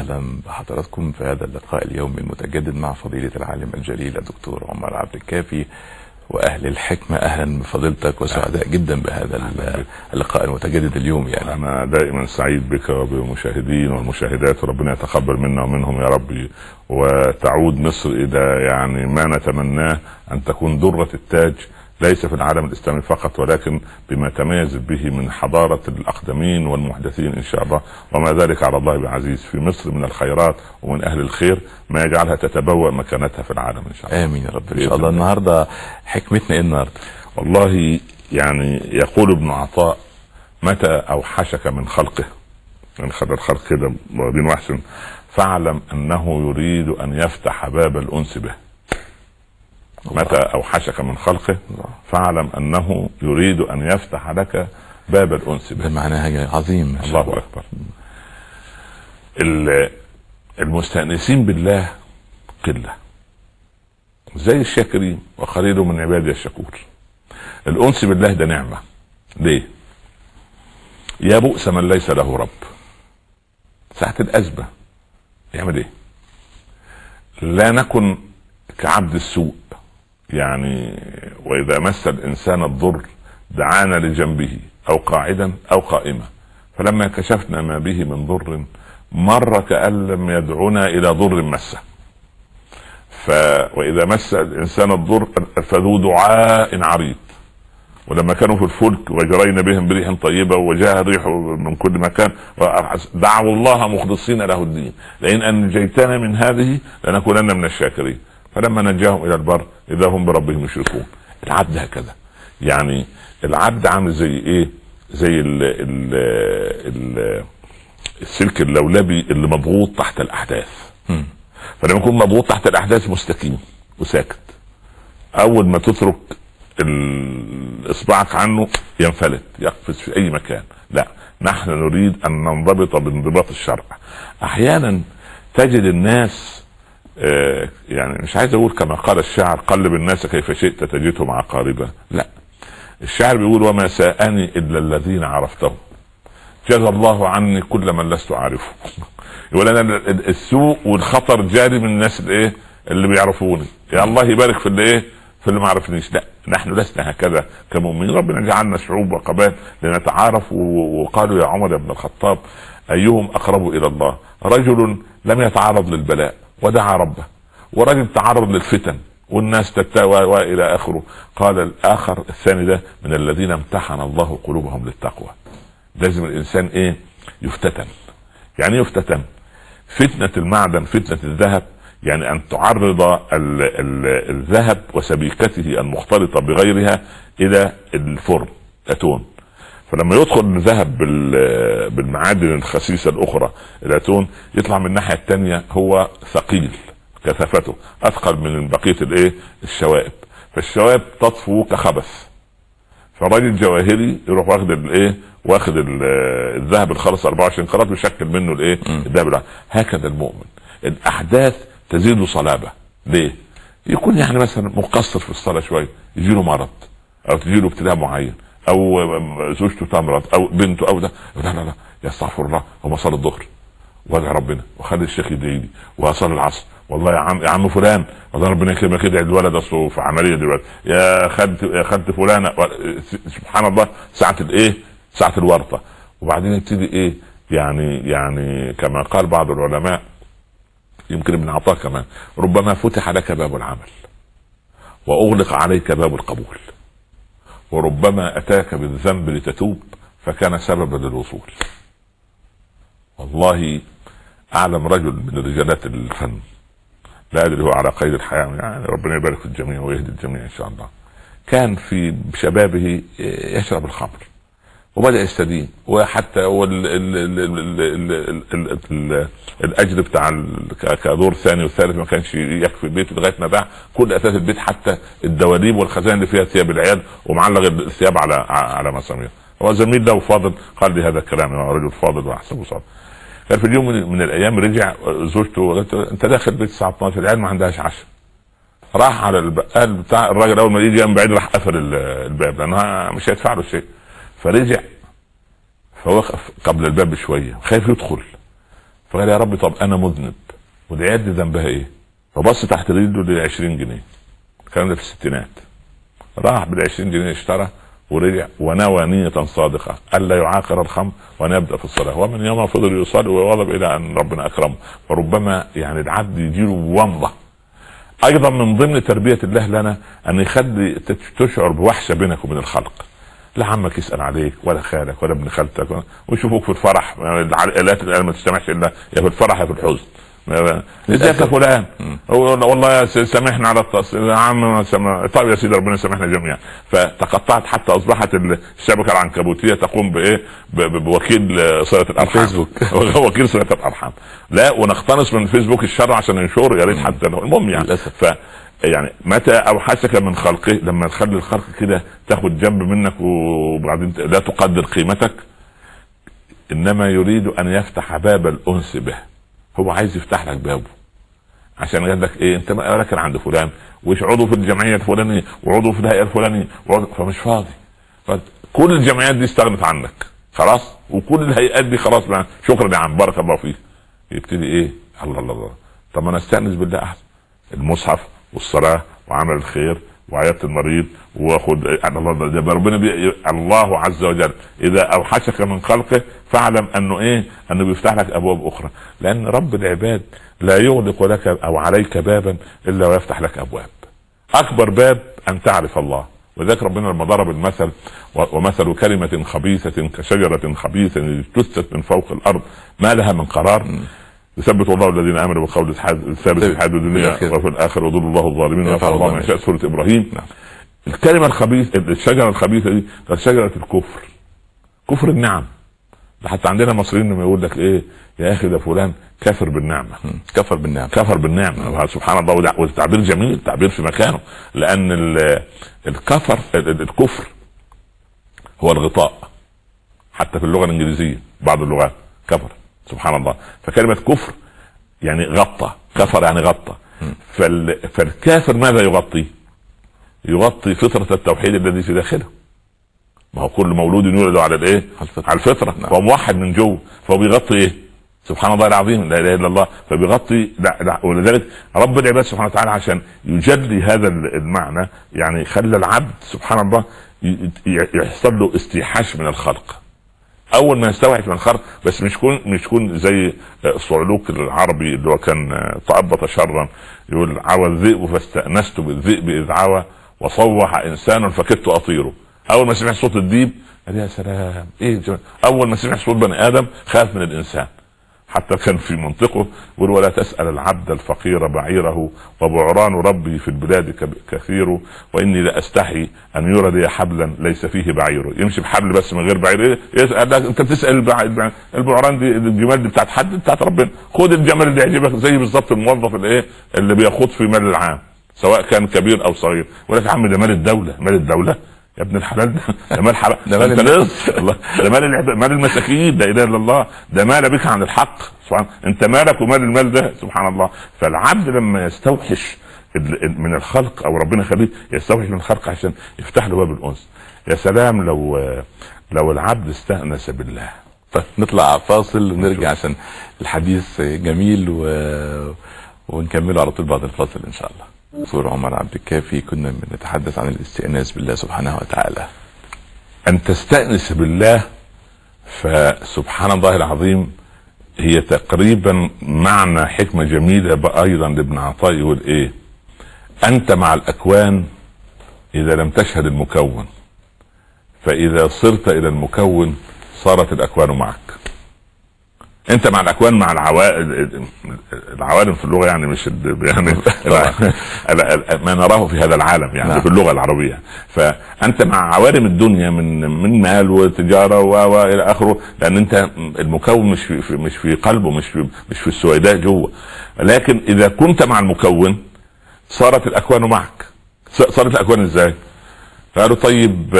وسهلا بحضراتكم في هذا اللقاء اليومي المتجدد مع فضيلة العالم الجليل الدكتور عمر عبد الكافي وأهل الحكمة. أهلا بفضيلتك وسعداء جدا بهذا اللقاء المتجدد اليوم. يعني أنا دائما سعيد بك وبالمشاهدين والمشاهدات، وربنا يتقبل منا ومنهم يا ربي، وتعود مصر إلى يعني ما نتمناه، أن تكون درة التاج ليس في العالم الإسلامي فقط، ولكن بما تميز به من حضارة الأقدمين والمحدثين إن شاء الله، وما ذلك على الله بعزيز. في مصر من الخيرات ومن أهل الخير ما يجعلها تتبوأ مكانتها في العالم إن شاء الله. آمين يا رب إن شاء الله. النهاردة حكمتنا إيه النهاردة؟ والله يعني يقول ابن عطاء: متى أوحشك من خلقه، من خلق الخلق كده بن وحسن، فاعلم أنه يريد أن يفتح باب الأنس به. متى أوحشك من خلقه فاعلم أنه يريد أن يفتح لك باب الأنس به. معناها عظيم. الله أكبر. المستأنسين بالله قلة زي الشاكرين، وقليل من عبادي الشكور. الأنس بالله ده نعمة. ليه؟ يا بؤس من ليس له رب. ساعة الأزمة يعمل ايه؟ لا نكن كعبد السوء، يعني وإذا مس الإنسان الضر دعانا لجنبه أو قاعدا أو قائما، فلما كشفنا ما به من ضر مر كأن لم يدعنا إلى ضر مسه. وإذا مس الإنسان الضر فذو دعاء عريض. ولما كانوا في الفلك وجرينا بهم بريح طيبة وجاء الريح من كل مكان دعوا الله مخلصين له الدين لئن أنجيتنا من هذه لنكونن من الشاكرين، فلما نجاهم إلى البر إذا هم بربهم يشركون. العبد هكذا، يعني العبد عامل زي إيه؟ زي السلك اللولبي اللي مضغوط تحت الأحداث. فلما يكون مضغوط تحت الأحداث مستقيم وساكت، أول ما تترك اصبعك عنه ينفلت يقفز في اي مكان. لا، نحن نريد ان ننضبط بانضباط الشرع. احيانا تجد الناس يعني مش عايز اقول كما قال الشاعر: قلب الناس كيف شئت تجدهم عقاربا. لا، الشاعر بيقول: وما ساءني الا الذين عرفتهم، جزى الله عني كل من لست اعرفه. يقول انا السوء والخطر جاري من الناس اللي بيعرفوني، يا الله يبارك في في اللي ما عرفنيش. لا، نحن لسنا هكذا كمؤمنين. ربنا جعلنا شعوب وقبائل لنتعارف. وقالوا يا عمر بن الخطاب: ايهم اقرب الى الله؟ رجل لم يتعرض للبلاء ودعا ربه، ورجل تعرض للفتن والناس تتاوى والى اخره. قال الاخر الثاني ده من الذين امتحن الله قلوبهم للتقوى. لازم الانسان يفتتن. يعني يفتتن فتنة المعدن، فتنة الذهب، يعني أن تعرض الذهب وسبيكته المختلطة بغيرها إلى الفرن أتون. فلما يدخل الذهب بالمعادن الخسيسة الأخرى الأتون يطلع من الناحية التانية هو ثقيل، كثافته أثقل من بقية الشوائب، فالشوائب تطفو كخبث. فالراجل جواهري يروح واخد الذهب الخالص 24 قرات ويشكل منه الذهب. هكذا المؤمن، الأحداث تزيد صلابة. ليه؟ يكون يعني مثلا مقصر في الصلاة شوية، يجيله مرض او تجيله ابتلاء معين، او زوجته تمرض او بنته او ده. لا يستغفر الله، هو صلى الظهر وادعي ربنا وخلي الشيخ يدعي لي، وصلى العصر والله يا عم فلان والله ربنا يكرمك ادعي الولد اصله في عملية دلوقتي، يا خالتي فلانة. سبحان الله، ساعة الورطة. وبعدين يبتدي يعني كما قال بعض العلماء، يمكن ابن عطاء كمان: ربما فتح لك باب العمل واغلق عليك باب القبول، وربما اتاك بالذنب لتتوب فكان سببا للوصول. والله اعلم رجل من رجالات الفن، لا ادري هو على قيد الحياة، يعني ربنا يبارك في الجميع ويهدي الجميع ان شاء الله، كان في شبابه يشرب الخمر وبدأ يستدين، وحتى الاجر بتاع كدور ثاني والثالث ما كانش يكفي البيت لغايه ما باع كل اثاث البيت، حتى الدواليب والخزائن اللي فيها ثياب العيال، ومعلق الثياب على مسامير. هو زميل له فاضل قال لي هذا الكلام، هو رجل فاضل واحسبه صادق. كان في اليوم من الايام رجع زوجته قالت: انت داخل بيت الساعه 12، العيال ما عندهاش عشاء. راح على البقال بتاع الراجل، اول ما يجي من بعيد راح قفل الباب لانها مش هيدفع له شيء. فرجع فوقف قبل الباب بشويه خايف يدخل، فقال يا رب طب انا مذنب والعيال دي ذنبها ايه؟ فبص تحت رجله ل 20 جنيه. الكلام ده في الستينات. راح بال 20 جنيه اشترى ورجع ونوى نية صادقة ألا يعاقر الخمر وأن يبدأ في الصلاة. ومن يوم فضل يصلي ويغضب إلى أن ربنا أكرمه. فربما يعني العبد يجيله ومضة. أيضا من ضمن تربية الله لنا أن يخلي تشعر بوحشة بينك وبين الخلق. لا عمك يسأل عليك ولا خالك ولا ابن خالتك ويشوفوك في الفرح. العائلات ما تجتمعش إلا يا في الفرح يا في الحزن. ازيك يا فلان؟ والله سامحنا على التصل يا عم. طيب يا سيدي ربنا يسامحنا جميعا. فتقطعت حتى اصبحت الشبكه العنكبوتيه تقوم بايه؟ بوكيل صله الارحام. فيسبوك وكيل صله الارحام. لا ونقتنص من الفيسبوك الشر عشان ننشره يا ريت حتى المهم يعني للاسف. يعني متى اوحشك من خلقه لما تخلي الخلق كده تاخد جنب منك وبعدين لا تقدر قيمتك. انما يريد ان يفتح باب الانس به. هو عايز يفتح لك بابه عشان قال لك ايه؟ انت راكن عند فلان وش عضو في الجمعيه الفلانيه وعضو في الهيئه الفلانيه فمش فاضي. كل الجمعيات دي استغنت عنك خلاص وكل الهيئات دي خلاص شكرا يا عم بارك الله فيك. يبتدي ايه؟ الله الله الله. طب انا استأنس بالله احسن. المصحف والصلاه وعمل الخير وعيادة المريض واخد الله عز وجل اذا اوحشك من خلقه فاعلم انه ايه؟ انه بيفتح لك ابواب اخرى. لان رب العباد لا يغلق لك او عليك بابا الا ويفتح لك ابواب. اكبر باب ان تعرف الله. وذلك ربنا لما ضرب المثل ومثل كلمة خبيثة كشجرة خبيثة اجتثت من فوق الارض ما لها من قرار يثبت الله الذين امنوا بالقول الثابت في الحياة الدنيا وفي الاخره ويضل الله الظالمين ويفعل الله ما يشاء. سورة ابراهيم. الكلمة الخبيثة الشجرة الخبيثة دي شجرة الكفر. كفر النعم. حتى عندنا مصريين لما يقول لك ايه يا اخي ده فلان كافر بالنعمة. كفر بالنعمة. كفر بالنعمة. سبحان الله. والتعبير جميل تعبير في مكانه. لان الكفر هو الغطاء. حتى في اللغة الانجليزية بعض اللغات كفر. سبحان الله. فكلمة كفر يعني غطى. كفر يعني غطى. فالكافر ماذا يغطي؟ يغطي فطرة التوحيد الذي في داخله. ما هو كل مولود يولد على الايه؟ على الفطرة. نعم. فهو موحد من جوه فهو بيغطي ايه؟ سبحان الله العظيم لا اله الا الله. فبيغطي لا. ولذلك رب العباد سبحانه وتعالى عشان يجلي هذا المعنى يعني خلى العبد سبحان الله يحصل له استيحاش من الخلق. اول ما يستوعب من الخلق بس مش يكون زي صعلوك العربي اللي هو كان تأبط شرا يقول عوى الذئب فاستأنست بالذئب اذ عوى وصوح انسان فكدت اطيره. اول ما سمع صوت الديب قال يا سلام ايه جمال. اول ما سمع صوت بني ادم خاف من الانسان. حتى كان في منطقه يقول ولا تسأل العبد الفقير بعيره وبعران ربي في البلاد كثير واني لاستحي ان يرى لي حبلا ليس فيه بعير. يمشي بحبل بس من غير بعير. انت بتسأل البعران دي الجمال دي بتاعت حد بتاعت ربنا. خد الجمال اللي يعجبك زي بالظبط الموظف اللي بياخد في مال العام سواء كان كبير او صغير. ولك يا عم ده مال الدولة. مال الدولة يا ابن الحلال ده مال حرام. ده مال الناس. ده مال المساكين. لا اله الا الله. ده مال بك عن الحق. سبحان انت مالك ومال المال ده. سبحان الله. فالعبد لما يستوحش من الخلق او ربنا يخليه يستوحش من الخلق عشان يفتح له باب الانس. يا سلام لو العبد استأنس بالله. نطلع فاصل ونرجع عشان الحديث جميل ونكمله على طول بعد الفاصل ان شاء الله. دكتور عمر عبد الكافي كنا بنتحدث عن الاستئناس بالله سبحانه وتعالى. ان تستأنس بالله فسبحان الله العظيم هي تقريبا معنى حكمة جميلة ايضا لابن عطاء يقول ايه؟ انت مع الاكوان اذا لم تشهد المكون فاذا صرت الى المكون صارت الاكوان معك. انت مع الاكوان مع العوالم في اللغه يعني مش يعني ما نراه في هذا العالم يعني. نعم. في اللغه العربيه. فانت مع عوالم الدنيا من مال وتجاره والى اخره. لان انت المكون مش في قلبه مش في السويداء جوه. لكن اذا كنت مع المكون صارت الاكوان معك. صارت الاكوان ازاي؟ قالوا طيب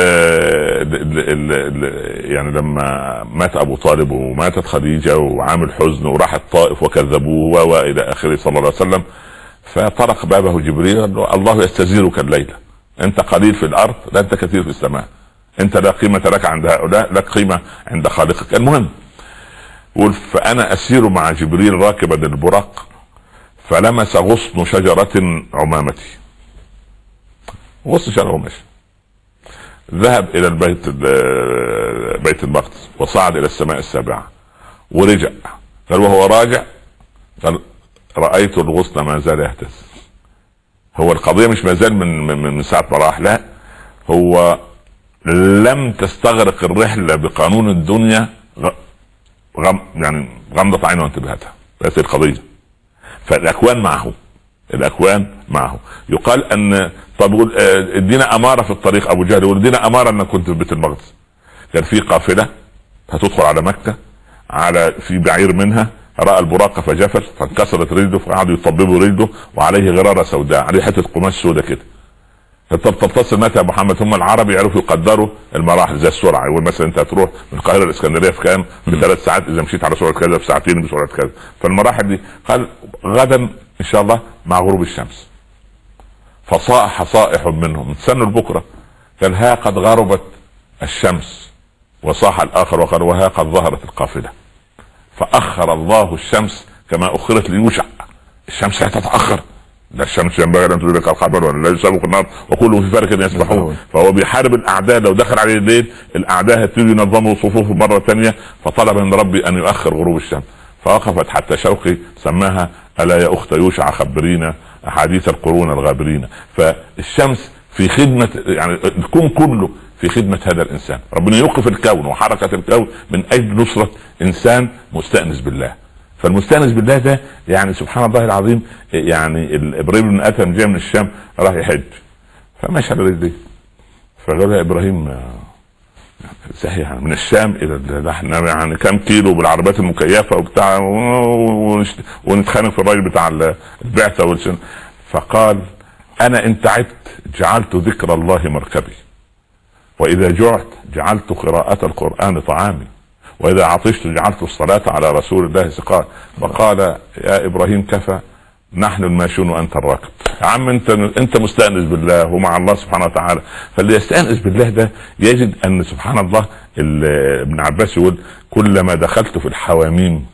يعني لما مات ابو طالب وماتت خديجة وعامل حزن وراح الطائف وكذبوه والى اخره صلى الله عليه وسلم. فطرق بابه جبريل الله يستزيرك الليلة. انت قليل في الارض لا انت كثير في السماء. انت لا قيمة لك عند هؤلاء لك قيمة عند خالقك. المهم يقول فانا اسير مع جبريل راكبا البراق فلمس غصن شجرة عمامتي. غصن شجرة ماشي. ذهب الى بيت المقدس وصعد الى السماء السابعة ورجع. قال وهو راجع قال رأيت الغصن ما زال يهتز. هو القضية مش ما زال من ساعة ما راح، لا، هو لم تستغرق الرحلة بقانون الدنيا يعني غمضة عينه وانتبهتها، بس القضية. فالأكوان معه، الأكوان معه. يقال أن طب يقول ادينا أمارة في الطريق، أبو جهل يقول ادينا أمارة أنك كنت في بيت المقدس. كان في قافلة هتدخل على مكة، على في بعير منها رأى البراق فجفل فانكسرت رجله، فقعدوا يطببوا رجله وعليه غرارة سوداء، عليه حتة قماش سوداء كده. طب تتصل متى يا محمد؟ هم العرب يعرفوا يقدروا المراحل زي السرعه. يقول مثلا انت هتروح من القاهره الاسكندريه في كام؟ في 3 ساعات، اذا مشيت على سرعه كذا في ساعتين بسرعه كذا. فالمراحل دي قال غدا ان شاء الله مع غروب الشمس. فصاح صائح منهم استنوا لبكره. قال ها قد غربت الشمس. وصاح الاخر وقال وها قد ظهرت القافله. فاخر الله الشمس كما اخرت ليوشع. الشمس لا تتاخر، لا الشمس ينبغي ان تدرك القمر ولا لا يسابق النار وكله في فلك يسبحون. فهو بيحارب الاعداء، لو دخل عليه الليل الاعداء هتيجي ينظموا صفوفه مره ثانيه. فطلب من ربي ان يؤخر غروب الشمس. فوقفت حتى شوقي سماها الا يا اخت يوشع خبرينا احاديث القرون الغابرين. فالشمس في خدمه، يعني الكون كله في خدمه هذا الانسان. ربنا يوقف الكون وحركه الكون من اجل نصره انسان مستانس بالله. فالمستانس بالله ده يعني سبحان الله العظيم. يعني ابراهيم بن ادهم جاء من الشام راح يحج، فمشى على رجليه. فقال يا ابراهيم صحيح من الشام الى احنا يعني كم كيلو بالعربيات المكيفه وبتاع، ونتخانق في الراجل بتاع البعثه والسن. فقال انا ان تعبت جعلت ذكر الله مركبي، واذا جعت جعلت قراءة القرآن طعامي، واذا عطشت جعلت الصلاة على رسول الله سقاء. فقال يا ابراهيم كفى، نحن الماشون وانت الراكب. يا عم انت مستأنس بالله ومع الله سبحانه وتعالى. فاللي يستأنس بالله ده يجد ان سبحان الله. ابن عباس يقول كلما دخلت في الحواميم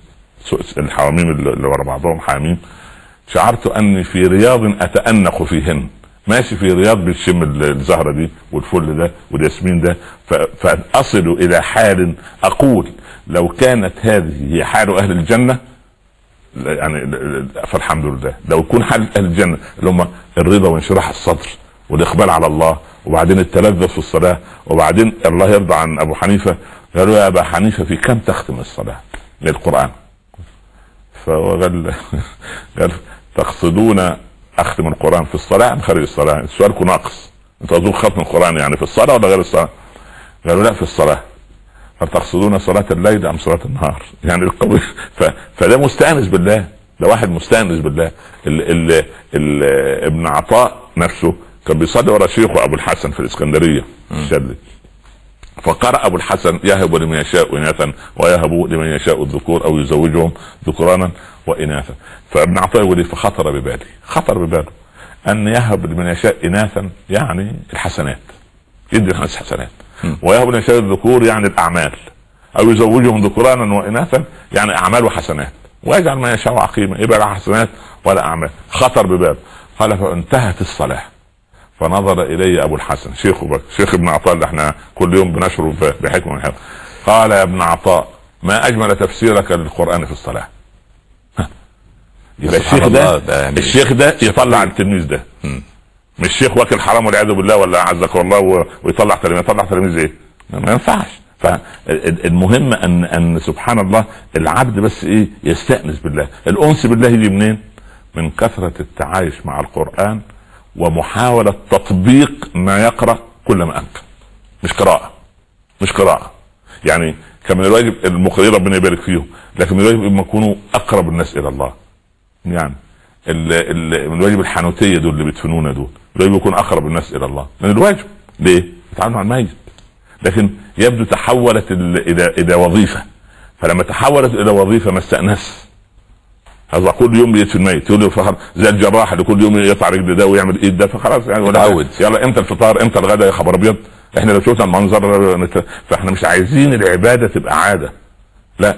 اللي ورا بعضهم حاميم، شعرت اني في رياض اتأنق فيهن. ماشي في رياض بتشم الزهرة دي والفل ده والياسمين ده، فأصل إلى حال أقول لو كانت هذه هي حال أهل الجنة يعني فالحمد لله. لو يكون حال أهل الجنة اللي هم الرضا وانشراح الصدر والإقبال على الله، وبعدين التلذذ في الصلاة، وبعدين الله يرضى عن أبو حنيفة. قالوا يا أبا حنيفة في كم تختم الصلاة للقرآن؟ فقال قال تقصدون اختم القرآن في الصلاة ام خارج الصلاة؟ سؤالكم ناقص. انتوا تقولوا ختم القرآن يعني في الصلاة ولا غير الصلاة؟ قالوا لا في الصلاة. فتقصدون صلاة الليل ام صلاة النهار؟ يعني القضية فده مستأنس بالله، ده واحد مستأنس بالله. ابن عطاء نفسه كان بيصلي ورا شيخه ابو الحسن في الاسكندرية الشاذلي. فقرأ ابو الحسن يهب لمن يشاء اناثا ويهب لمن يشاء الذكور او يزوجهم ذكرانا واناثا. فابن عطاء يقول فخطر بباله ان يهب لمن يشاء اناثا يعني الحسنات، يدي الناس حسنات، ويهب لمن يشاء الذكور يعني الاعمال، او يزوجهم ذكرانا واناثا يعني اعمال وحسنات، ويجعل ما يشاء عقيما، يبقى لا حسنات ولا اعمال. خطر بباله. قال فانتهت الصلاة فنظر الي ابو الحسن شيخه شيخ ابن عطاء اللي احنا كل يوم بنشره بحكمه من حكمه. قال يا ابن عطاء ما اجمل تفسيرك للقرآن في الصلاة. يبقى الشيخ ده يطلع التلميذ ده. مش شيخ واكل حرام والعياذ بالله ولا عزك الله ويطلع تلميذ ايه؟ ما ينفعش. فالمهم ان سبحان الله العبد بس ايه يستأنس بالله. الانس بالله يجي منين؟ من كثرة التعايش مع القرآن ومحاولة تطبيق ما يقرأ كل ما أمكن. مش قراءة يعني كان من الواجب المقرئين ربنا يبارك فيهم، لكن من الواجب ان يكونوا اقرب الناس الى الله. يعني من الواجب الحانوتية دول اللي بيدفنونا دول الواجب يكون اقرب الناس الى الله. من الواجب ليه؟ يتعاملوا مع الميت. لكن يبدو تحولت الى وظيفة، فلما تحولت الى وظيفة ما استأنس. هذا كل يوم بيدفن ميت، يقول له فخر زي الجراح اللي كل يوم يقطع رجل ده ويعمل ايد ده، فخلاص يعني ولا يلا امتى الفطار امتى الغداء يا خبر ابيض. احنا لو شفنا المنظر فاحنا مش عايزين العبادة تبقى عادة، لا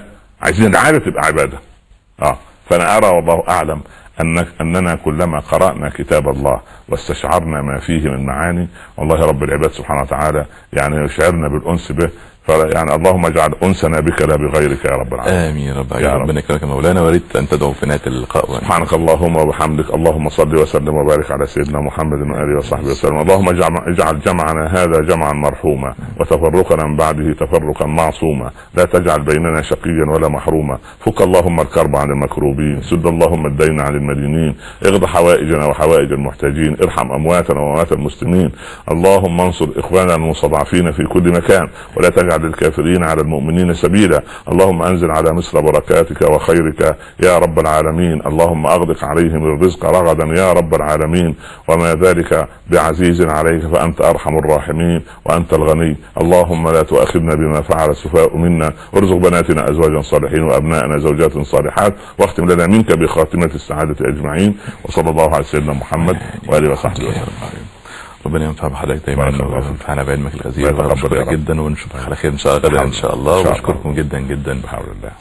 عايزين العاده تبقى عباده. فانا ارى والله اعلم اننا كلما قرانا كتاب الله واستشعرنا ما فيه من معاني، والله رب العباد سبحانه وتعالى يعني يشعرنا بالانس به. يعني اللهم اجعل انسنا بك لا بغيرك يا رب العالمين. امين يا رب. ربنا يكرمك مولانا، واريد ان تدعو في نهايه اللقاء. سبحانك اللهم وبحمدك، اللهم صل وسلم وبارك على سيدنا محمد واله وصحبه وسلم. اللهم اجعل جمعنا هذا جمعا مرحوما، وتفرقنا من بعده تفرقا معصوما، لا تجعل بيننا شقيا ولا محروما. فك اللهم الكرب عن المكروبين، سد اللهم الدين عن المدينين، اغض حوائجنا وحوائج المحتاجين، ارحم امواتنا واموات المسلمين. اللهم انصر اخواننا المستضعفين في كل مكان، ولا تجعل للكافرين على المؤمنين سبيلا. اللهم انزل على مصر بركاتك وخيرك يا رب العالمين. اللهم اغدق عليهم الرزق رغدا يا رب العالمين، وما ذلك بعزيز عليك، فانت ارحم الراحمين وانت الغني. اللهم لا تؤاخذنا بما فعل السفهاء منا، وارزق بناتنا ازواجا صالحين وابنائنا زوجات صالحات، واختم لنا منك بخاتمة السعادة اجمعين. وصلى الله على سيدنا محمد واله وصحبه وسلم. ربنا ينفع بحضرتك دايما وينفعنا بعلمك الغزير. شكرا جدا، ونشوفك على خير ان شاء الله غدا ان شاء الله. واشكركم جدا جدا بحول الله.